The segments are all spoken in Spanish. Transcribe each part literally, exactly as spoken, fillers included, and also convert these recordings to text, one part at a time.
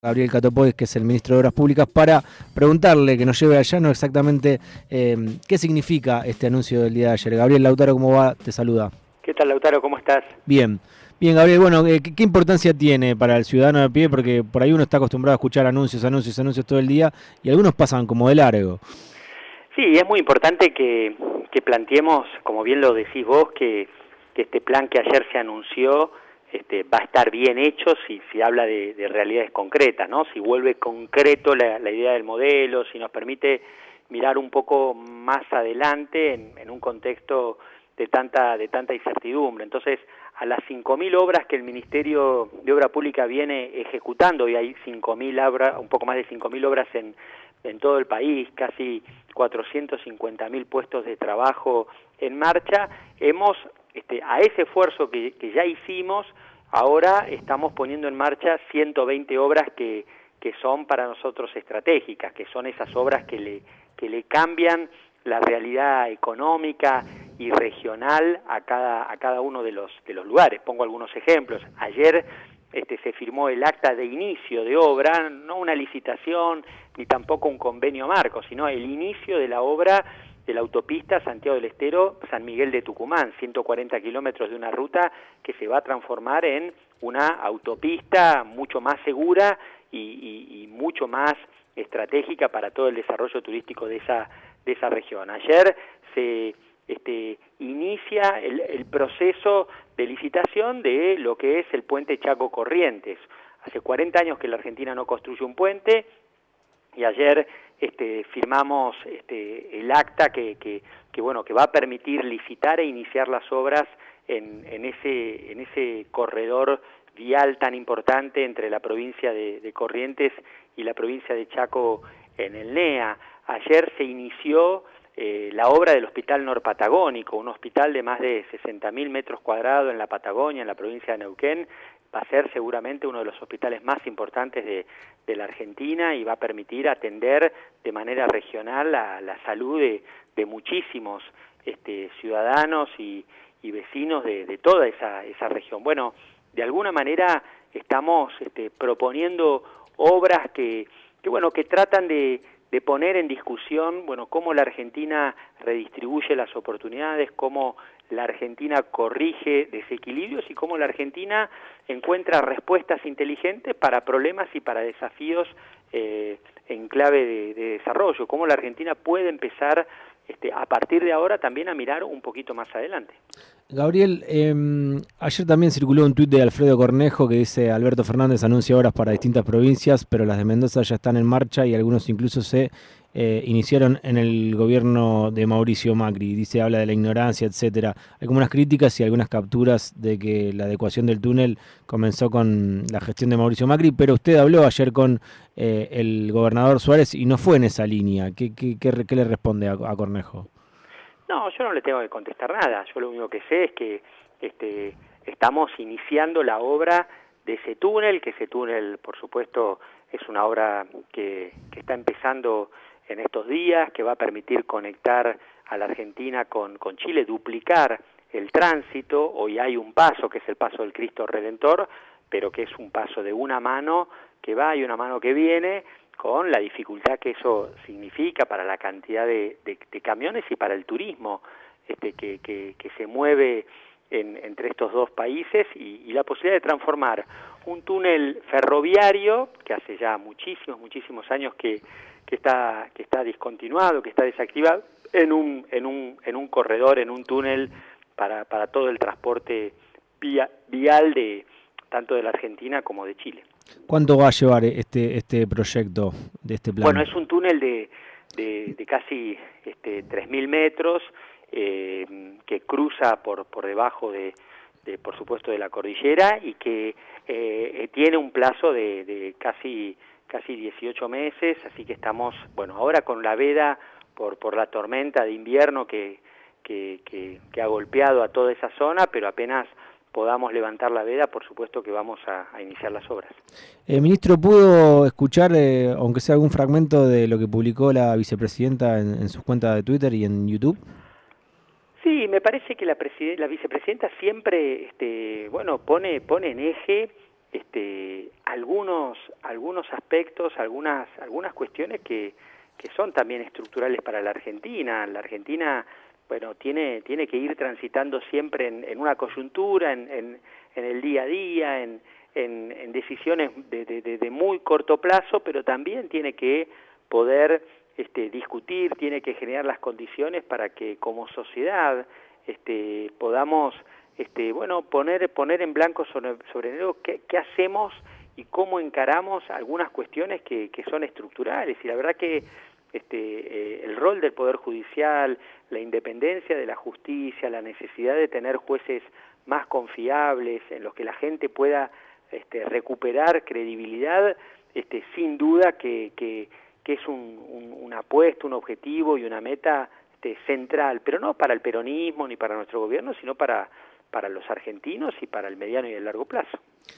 Gabriel Catopodis, que es el ministro de Obras Públicas, para preguntarle, que nos lleve allá, no exactamente eh, qué significa este anuncio del día de ayer. Gabriel, Lautaro, ¿cómo va? Te saluda. ¿Qué tal, Lautaro? ¿Cómo estás? Bien. Bien, Gabriel, bueno, ¿qué, qué importancia tiene para el ciudadano de pie? Porque por ahí uno está acostumbrado a escuchar anuncios, anuncios, anuncios todo el día, y algunos pasan como de largo. Sí, es muy importante que, que planteemos, como bien lo decís vos, que, que este plan que ayer se anunció este, va a estar bien hecho si, si habla de, de realidades concretas, ¿no? Si vuelve concreto la, la idea del modelo, si nos permite mirar un poco más adelante en, en un contexto de tanta, de tanta incertidumbre. Entonces, a las cinco mil obras que el Ministerio de Obra Pública viene ejecutando, y hay cinco mil obras, un poco más de cinco mil obras en, en todo el país, casi cuatrocientos cincuenta mil puestos de trabajo en marcha, hemos, este, a ese esfuerzo que, que ya hicimos, ahora estamos poniendo en marcha ciento veinte obras que, que son para nosotros estratégicas, que son esas obras que le, que le cambian la realidad económica y regional a cada, a cada uno de los, de los lugares. Pongo algunos ejemplos. Ayer este, se firmó el acta de inicio de obra, no una licitación ni tampoco un convenio marco, sino el inicio de la obra de la autopista Santiago del Estero, San Miguel de Tucumán, ciento cuarenta kilómetros de una ruta que se va a transformar en una autopista mucho más segura y, y, y mucho más estratégica para todo el desarrollo turístico de esa, de esa región. Ayer se este, inicia el, el proceso de licitación de lo que es el puente Chaco Corrientes. Hace cuarenta años que la Argentina no construye un puente, y ayer este, firmamos este, el acta que, que, que, bueno, que va a permitir licitar e iniciar las obras en, en, ese, en ese corredor vial tan importante entre la provincia de, de Corrientes y la provincia de Chaco en el N E A. Ayer se inició eh, la obra del Hospital Norpatagónico, un hospital de más de sesenta mil metros cuadrados en la Patagonia, en la provincia de Neuquén. Va a ser seguramente uno de los hospitales más importantes de, de la Argentina y va a permitir atender de manera regional la, la salud de, de muchísimos este, ciudadanos y, y vecinos de, de toda esa, esa región. Bueno, de alguna manera estamos este, proponiendo obras que, que, bueno, que tratan de, de poner en discusión, bueno, cómo la Argentina redistribuye las oportunidades, cómo la Argentina corrige desequilibrios y cómo la Argentina encuentra respuestas inteligentes para problemas y para desafíos eh, en clave de, de desarrollo, cómo la Argentina puede empezar este, a partir de ahora también a mirar un poquito más adelante. Gabriel, eh, ayer también circuló un tuit de Alfredo Cornejo que dice: Alberto Fernández anuncia obras para distintas provincias, pero las de Mendoza ya están en marcha y algunos incluso se eh, iniciaron en el gobierno de Mauricio Macri. Dice, habla de la ignorancia, etcétera. Hay como unas críticas y algunas capturas de que la adecuación del túnel comenzó con la gestión de Mauricio Macri, pero usted habló ayer con eh, el gobernador Suárez y no fue en esa línea. ¿Qué, qué, qué, qué le responde a, a Cornejo? No, yo no le tengo que contestar nada. Yo lo único que sé es que este, estamos iniciando la obra de ese túnel, que ese túnel, por supuesto, es una obra que, que está empezando en estos días, que va a permitir conectar a la Argentina con, con Chile, duplicar el tránsito. Hoy hay un paso, que es el paso del Cristo Redentor, pero que es un paso de una mano que va y una mano que viene, con la dificultad que eso significa para la cantidad de, de, de camiones y para el turismo este, que, que, que se mueve en, entre estos dos países, y, y la posibilidad de transformar un túnel ferroviario, que hace ya muchísimos, muchísimos años que, que, está, que está discontinuado, que está desactivado, en un, en un, en un corredor, en un túnel para, para todo el transporte via, vial de tanto de la Argentina como de Chile. ¿Cuánto va a llevar este este proyecto de este plan? Bueno, es un túnel de, de, de casi este, tres mil metros eh, que cruza por, por debajo de, de, por supuesto, de la cordillera, y que eh, tiene un plazo de, de casi, casi dieciocho meses, así que estamos, bueno, ahora con la veda por, por la tormenta de invierno que, que, que, que ha golpeado a toda esa zona, pero apenas podamos levantar la veda, por supuesto que vamos a, a iniciar las obras. Eh, ministro, ¿pudo escuchar, eh, aunque sea algún fragmento de lo que publicó la vicepresidenta en, en sus cuentas de Twitter y en YouTube? Sí, me parece que la, la vicepresidenta siempre, este, bueno, pone, pone en eje este, algunos, algunos aspectos, algunas, algunas cuestiones que, que son también estructurales para la Argentina. La Argentina, bueno, tiene, tiene que ir transitando siempre en, en una coyuntura, en, en, en el día a día, en, en, en decisiones de, de, de, de muy corto plazo, pero también tiene que poder este, discutir, tiene que generar las condiciones para que como sociedad este, podamos este, bueno, poner, poner en blanco sobre, sobre negro qué, qué hacemos y cómo encaramos algunas cuestiones que, que son estructurales. Y la verdad que este, eh, el rol del Poder Judicial, la independencia de la justicia, la necesidad de tener jueces más confiables, en los que la gente pueda este, recuperar credibilidad, este, sin duda que, que, que es un, un, una apuesta, un objetivo y una meta este, central, pero no para el peronismo ni para nuestro gobierno, sino para, para los argentinos y para el mediano y el largo plazo.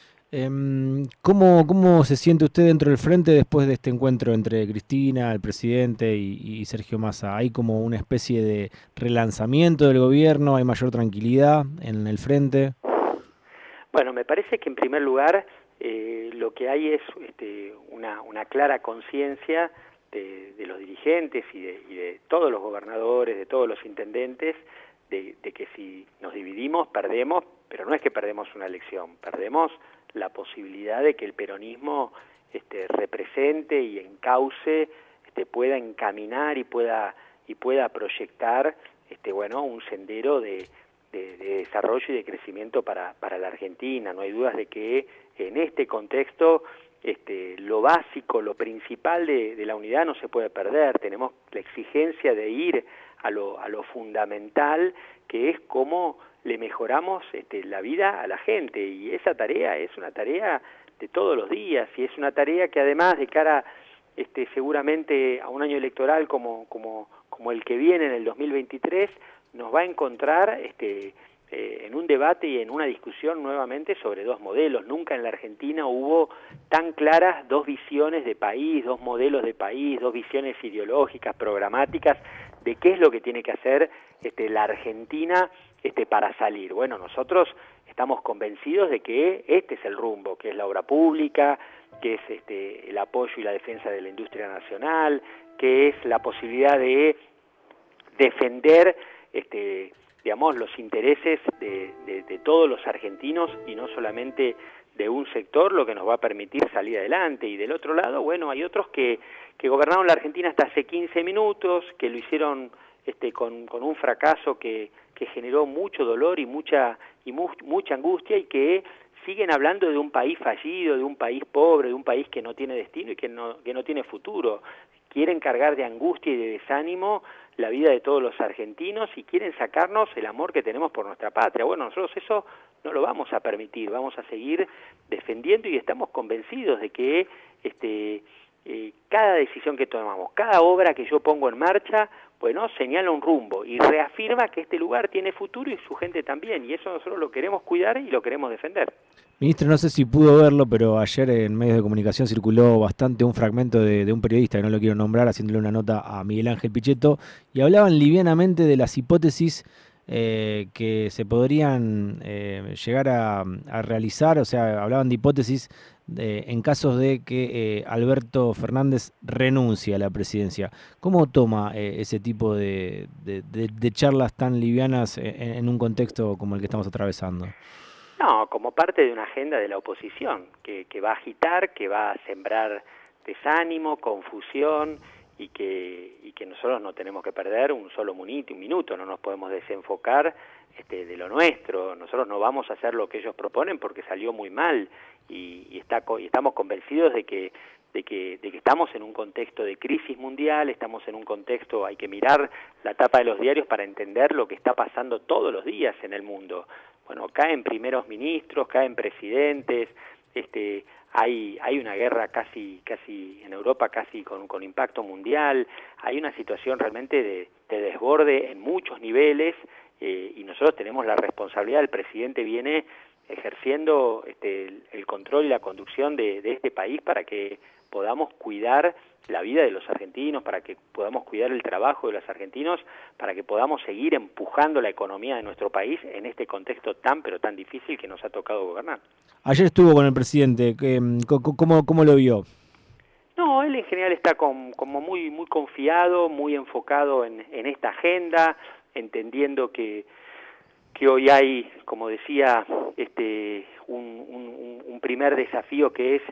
¿Cómo, ¿Cómo se siente usted dentro del frente después de este encuentro entre Cristina, el presidente y, y Sergio Massa? ¿Hay como una especie de relanzamiento del gobierno? ¿Hay mayor tranquilidad en el frente? Bueno, me parece que en primer lugar eh, lo que hay es este, una, una clara conciencia de, de los dirigentes y de, y de todos los gobernadores, de todos los intendentes, de, de que si nos dividimos, perdemos, pero no es que perdemos una elección, perdemos la posibilidad de que el peronismo este, represente y encauce, este, pueda encaminar y pueda y pueda proyectar este, bueno, un sendero de, de, de desarrollo y de crecimiento para, para la Argentina. No hay dudas de que en este contexto este, lo básico, lo principal de, de la unidad no se puede perder. Tenemos la exigencia de ir a lo, a lo fundamental, que es cómo le mejoramos este, la vida a la gente, y esa tarea es una tarea de todos los días, y es una tarea que además de cara este, seguramente a un año electoral como, como, como el que viene en el dos mil veintitrés, nos va a encontrar este, eh, en un debate y en una discusión nuevamente sobre dos modelos. Nunca en la Argentina hubo tan claras dos visiones de país, dos modelos de país, dos visiones ideológicas, programáticas, de qué es lo que tiene que hacer este, la Argentina este, para salir. Bueno, nosotros estamos convencidos de que este es el rumbo, que es la obra pública, que es este, el apoyo y la defensa de la industria nacional, que es la posibilidad de defender este, digamos, los intereses de, de, de todos los argentinos y no solamente de un sector, lo que nos va a permitir salir adelante. Y del otro lado, bueno, hay otros que, que gobernaron la Argentina hasta hace quince minutos, que lo hicieron este, con, con un fracaso que, que generó mucho dolor y mucha, y mu mucha angustia, y que siguen hablando de un país fallido, de un país pobre, de un país que no tiene destino y que no, que no tiene futuro. Quieren cargar de angustia y de desánimo la vida de todos los argentinos y quieren sacarnos el amor que tenemos por nuestra patria. Bueno, nosotros eso no lo vamos a permitir, vamos a seguir defendiendo, y estamos convencidos de que este, eh, cada decisión que tomamos, cada obra que yo pongo en marcha, bueno, señala un rumbo y reafirma que este lugar tiene futuro y su gente también, y eso nosotros lo queremos cuidar y lo queremos defender. Ministro, no sé si pudo verlo, pero ayer en medios de comunicación circuló bastante un fragmento de, de un periodista, que no lo quiero nombrar, haciéndole una nota a Miguel Ángel Pichetto, y hablaban livianamente de las hipótesis eh, que se podrían eh, llegar a, a realizar, o sea, hablaban de hipótesis de, en casos de que eh, Alberto Fernández renuncie a la presidencia. ¿Cómo toma eh, ese tipo de, de, de, de charlas tan livianas en, en un contexto como el que estamos atravesando? No, como parte de una agenda de la oposición, que, que va a agitar, que va a sembrar desánimo, confusión, y que, y que nosotros no tenemos que perder un solo minuto, un minuto, no nos podemos desenfocar este, de lo nuestro. Nosotros no vamos a hacer lo que ellos proponen porque salió muy mal, y, y, está, y estamos convencidos de que, de, que, de que estamos en un contexto de crisis mundial, estamos en un contexto, hay que mirar la tapa de los diarios para entender lo que está pasando todos los días en el mundo. Bueno, caen primeros ministros, caen presidentes, este, hay, hay una guerra casi, casi en Europa, casi con, con impacto mundial, hay una situación realmente de, de desborde en muchos niveles, eh, y nosotros tenemos la responsabilidad, el presidente viene ejerciendo este, el, el control y la conducción de, de este país para que podamos cuidar la vida de los argentinos, para que podamos cuidar el trabajo de los argentinos, para que podamos seguir empujando la economía de nuestro país en este contexto tan pero tan difícil que nos ha tocado gobernar. Ayer estuvo con el presidente, ¿cómo, cómo lo vio? No, él en general está con, como muy muy confiado, muy enfocado en, en esta agenda, entendiendo que, que hoy hay, como decía, este un, un, un primer desafío que es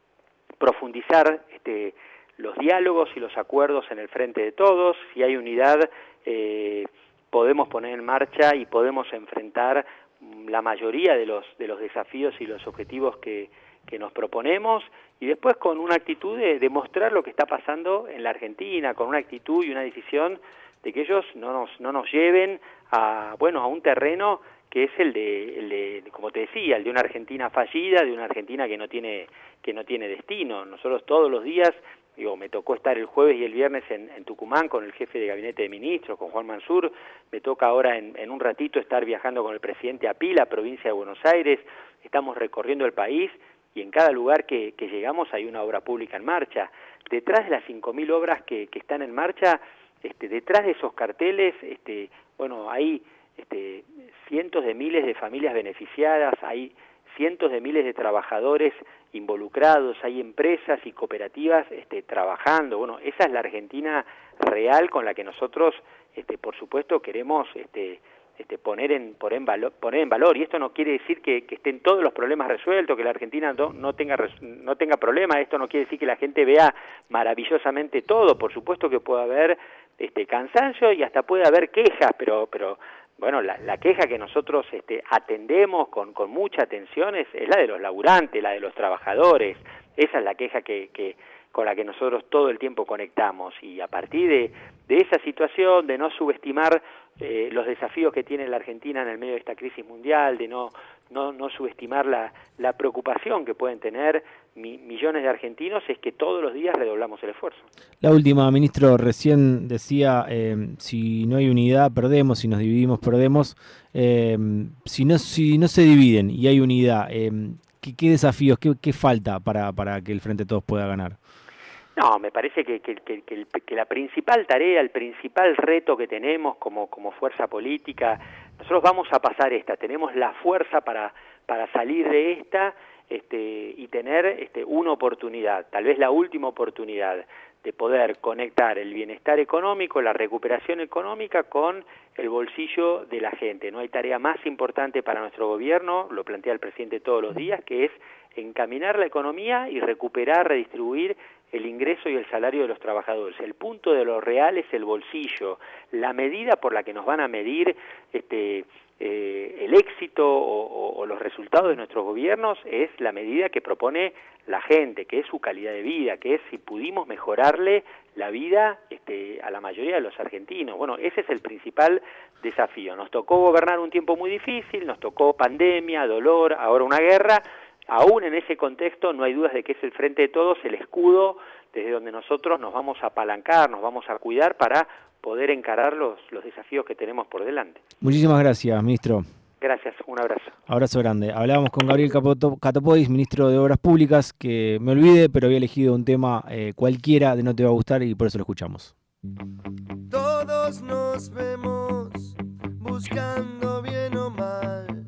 profundizar este, los diálogos y los acuerdos en el frente de todos. Si hay unidad, eh, podemos poner en marcha y podemos enfrentar la mayoría de los, de los desafíos y los objetivos que, que nos proponemos, y después con una actitud de demostrar lo que está pasando en la Argentina, con una actitud y una decisión de que ellos no nos, no nos lleven a, bueno, a un terreno que es el de, el de, como te decía, el de una Argentina fallida, de una Argentina que no tiene, que no tiene destino. Nosotros todos los días, digo, me tocó estar el jueves y el viernes en, en Tucumán con el jefe de gabinete de ministros, con Juan Mansur, me toca ahora en, en un ratito estar viajando con el presidente a Pila, provincia de Buenos Aires, estamos recorriendo el país y en cada lugar que, que llegamos hay una obra pública en marcha. Detrás de las cinco mil obras que, que están en marcha, este, detrás de esos carteles, este, bueno, hay este, cientos de miles de familias beneficiadas, hay cientos de miles de trabajadores involucrados, hay empresas y cooperativas este, trabajando. Bueno, esa es la Argentina real con la que nosotros, este, por supuesto, queremos este, este, poner, en, poner, en valor, poner en valor. Y esto no quiere decir que, que estén todos los problemas resueltos, que la Argentina no, no tenga no tenga problemas. Esto no quiere decir que la gente vea maravillosamente todo. Por supuesto que puede haber este, cansancio y hasta puede haber quejas, pero... pero bueno, la, la queja que nosotros este, atendemos con, con mucha atención es, es la de los laburantes, la de los trabajadores. Esa es la queja que, que con la que nosotros todo el tiempo conectamos. Y a partir de, de esa situación, de no subestimar eh, los desafíos que tiene la Argentina en el medio de esta crisis mundial, de no, no, no subestimar la, la preocupación que pueden tener mi, millones de argentinos, es que todos los días redoblamos el esfuerzo. La última, ministro, recién decía, eh, si no hay unidad, perdemos, si nos dividimos, perdemos. Eh, si, no, si no se dividen y hay unidad, eh, ¿qué, qué desafíos, qué, qué falta para, para que el Frente de Todos pueda ganar? No, me parece que, que, que, que, el, que la principal tarea, el principal reto que tenemos como, como fuerza política, nosotros vamos a pasar esta, tenemos la fuerza para, para salir de esta este, y tener este, una oportunidad, tal vez la última oportunidad, de poder conectar el bienestar económico, la recuperación económica con el bolsillo de la gente. No hay tarea más importante para nuestro gobierno, lo plantea el presidente todos los días, que es encaminar la economía y recuperar, redistribuir el ingreso y el salario de los trabajadores. El punto de lo real es el bolsillo, la medida por la que nos van a medir este, eh, el éxito o, o, o los resultados de nuestros gobiernos es la medida que propone la gente, que es su calidad de vida, que es si pudimos mejorarle la vida este, a la mayoría de los argentinos. Bueno, ese es el principal desafío. Nos tocó gobernar un tiempo muy difícil, nos tocó pandemia, dolor, ahora una guerra. Aún en ese contexto no hay dudas de que es el Frente de Todos el escudo desde donde nosotros nos vamos a apalancar, nos vamos a cuidar para poder encarar los, los desafíos que tenemos por delante. Muchísimas gracias, ministro. Gracias, un abrazo. Abrazo grande. Hablábamos con Gabriel Catopodis, ministro de Obras Públicas, que me olvidé, pero había elegido un tema eh, cualquiera de No Te Va a Gustar y por eso lo escuchamos. Todos nos vemos buscando bien o mal